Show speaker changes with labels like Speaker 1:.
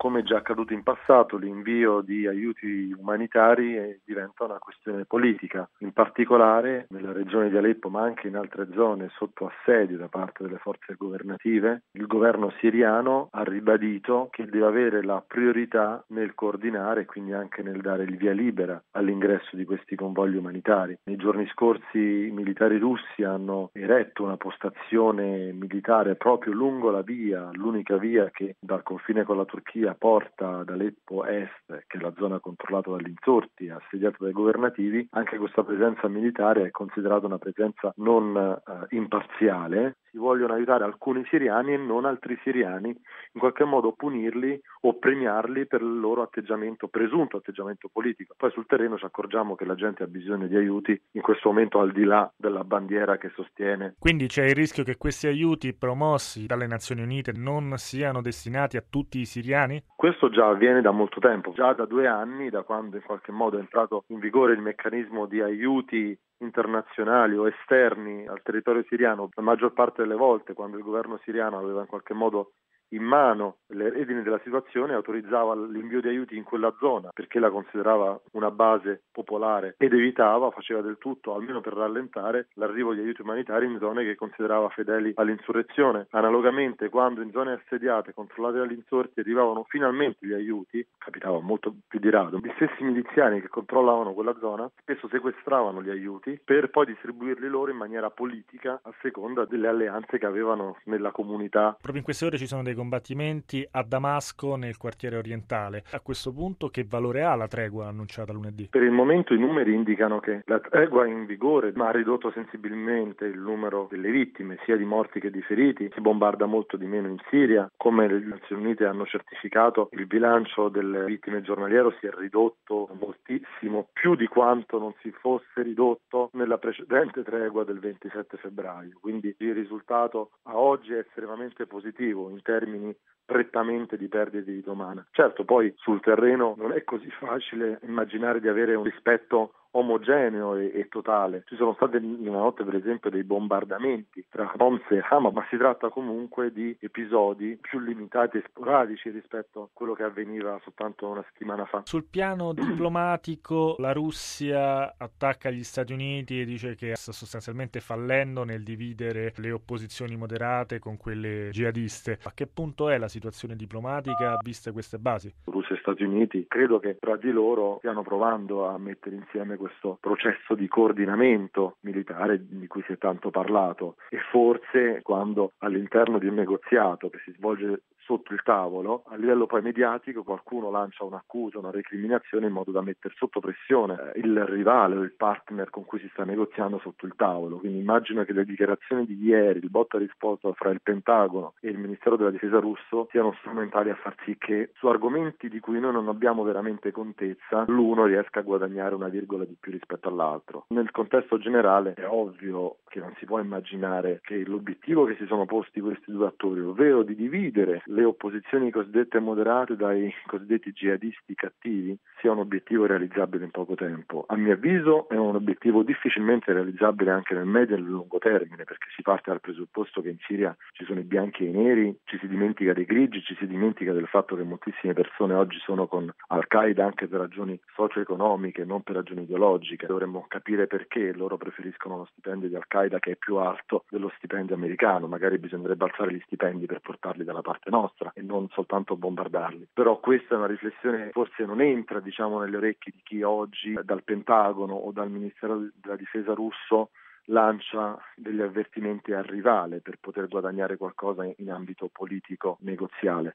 Speaker 1: come già accaduto in passato, l'invio di aiuti umanitari diventa una questione politica. In particolare nella regione di Aleppo, ma anche in altre zone sotto assedio da parte delle forze governative, il governo siriano ha ribadito che deve avere la priorità nel coordinare e quindi anche nel dare il via libera all'ingresso di questi convogli umanitari. Nei giorni scorsi i militari russi hanno eretto una postazione militare proprio lungo la via, l'unica via che dal confine con la Turchia porta ad Aleppo Est, che è la zona controllata dagli insorti, assediata dai governativi. Anche questa presenza militare è considerata una presenza non imparziale. Si vogliono aiutare alcuni siriani e non altri siriani, in qualche modo punirli o premiarli per il loro presunto atteggiamento politico. Poi sul terreno ci accorgiamo che la gente ha bisogno di aiuti in questo momento, al di là della bandiera che sostiene.
Speaker 2: Quindi c'è il rischio che questi aiuti promossi dalle Nazioni Unite non siano destinati a tutti i siriani?
Speaker 1: Questo già avviene da molto tempo, già da 2 anni, da quando in qualche modo è entrato in vigore il meccanismo di aiuti internazionali o esterni al territorio siriano. La maggior parte delle volte, quando il governo siriano aveva in qualche modo in mano le redini della situazione, autorizzava l'invio di aiuti in quella zona perché la considerava una base popolare ed faceva del tutto, almeno per rallentare, l'arrivo di aiuti umanitari in zone che considerava fedeli all'insurrezione. Analogamente, quando in zone assediate, controllate dagli insorti, arrivavano finalmente gli aiuti, capitava molto più di rado, gli stessi miliziani che controllavano quella zona spesso sequestravano gli aiuti per poi distribuirli loro in maniera politica a seconda delle alleanze che avevano nella comunità.
Speaker 2: Proprio in queste ore ci sono dei combattimenti a Damasco, nel quartiere orientale. A questo punto che valore ha la tregua annunciata lunedì?
Speaker 1: Per il momento i numeri indicano che la tregua è in vigore, ma ha ridotto sensibilmente il numero delle vittime, sia di morti che di feriti. Si bombarda molto di meno in Siria. Come le Nazioni Unite hanno certificato, il bilancio delle vittime giornaliero si è ridotto moltissimo, più di quanto non si fosse ridotto nella precedente tregua del 27 febbraio. Quindi il risultato a oggi è estremamente positivo in termini prettamente di perdite di vita umana. Certo, poi sul terreno non è così facile immaginare di avere un rispetto omogeneo e totale. Ci sono stati nella notte, per esempio, dei bombardamenti tra Homs e Hama, ma si tratta comunque di episodi più limitati e sporadici rispetto a quello che avveniva soltanto una settimana fa.
Speaker 2: Sul piano diplomatico, la Russia attacca gli Stati Uniti e dice che sta sostanzialmente fallendo nel dividere le opposizioni moderate con quelle jihadiste. A che punto è la situazione diplomatica viste queste basi?
Speaker 1: Russia e Stati Uniti credo che tra di loro stiano provando a mettere insieme questo processo di coordinamento militare di cui si è tanto parlato, e forse quando all'interno di un negoziato che si svolge sotto il tavolo, a livello poi mediatico qualcuno lancia un'accusa, una recriminazione in modo da mettere sotto pressione il rivale o il partner con cui si sta negoziando sotto il tavolo. Quindi immagino che le dichiarazioni di ieri, il botta risposta fra il Pentagono e il Ministero della Difesa russo siano strumentali a far sì che su argomenti di cui noi non abbiamo veramente contezza l'uno riesca a guadagnare una virgola di più rispetto all'altro. Nel contesto generale è ovvio che non si può immaginare che l'obiettivo che si sono posti questi due attori, ovvero di dividere le opposizioni cosiddette moderate dai cosiddetti jihadisti cattivi, sia un obiettivo realizzabile in poco tempo. A mio avviso è un obiettivo difficilmente realizzabile anche nel medio e nel lungo termine, perché si parte dal presupposto che in Siria ci sono i bianchi e i neri, ci si dimentica dei grigi, ci si dimentica del fatto che moltissime persone oggi sono con Al-Qaeda anche per ragioni socio-economiche, non per ragioni ideologiche. Dovremmo capire perché loro preferiscono lo stipendio di Al-Qaeda, che è più alto dello stipendio americano. Magari bisognerebbe alzare gli stipendi per portarli dalla parte nostra e non soltanto bombardarli. Però questa è una riflessione che forse non entra, nelle orecchie di chi oggi dal Pentagono o dal Ministero della Difesa russo lancia degli avvertimenti al rivale per poter guadagnare qualcosa in ambito politico negoziale.